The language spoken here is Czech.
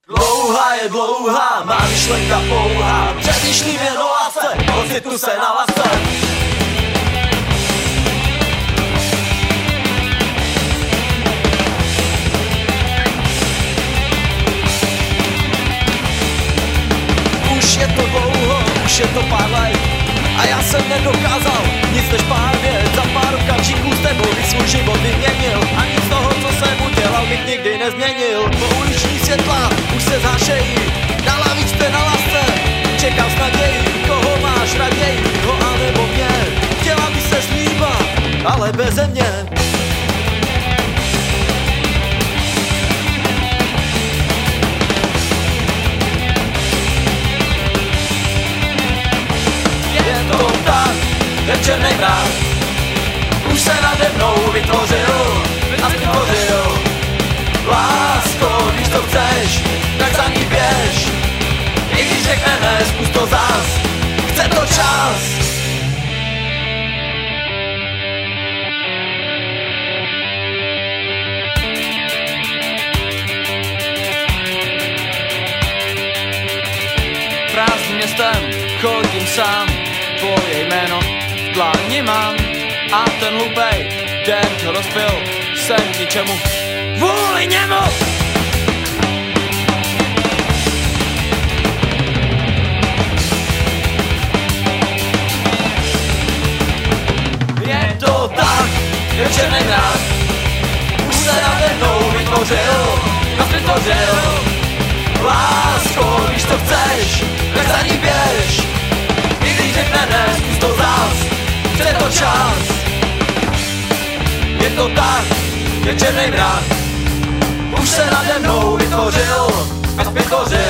Dlouhá je dlouhá, má myšlenka pouhá, přemýšlím jen o lásce, ocitnu se na lásce. Už je to dlouho, už je to pár let a já jsem nedokázal nic než pár věc. Za pár okamžiků s tebou bych svůj život vyměnil a nic z toho, co jsem udělal, bych nikdy nezměnil. Pouliční světla už se zášejí, na lavičce na lasce čekám s nadějí. Koho máš raději, ho anebo mě? Chtěla by se líbat, ale beze mě. Ten černej mrak už se nade mnou vytvořil a vytvořil. Lásko, když to chceš, tak za ní běž. I když řekne ne, zkus to zas, chce to čas. Prázdným městem chodím sám, tvoje jméno v dlani mám a ten hlupej den, co rozpil jsem k ničemu kvůli němu. Je to tak, je černej mrak už se nade mnou vytvořil a vytvořil. Lásko, když to chceš, tak za ní běž. I když řekne ne, zkus to zas, chce to čas. Je to tak, je černej mrak už se nade mnou vytvořil a vytvořil.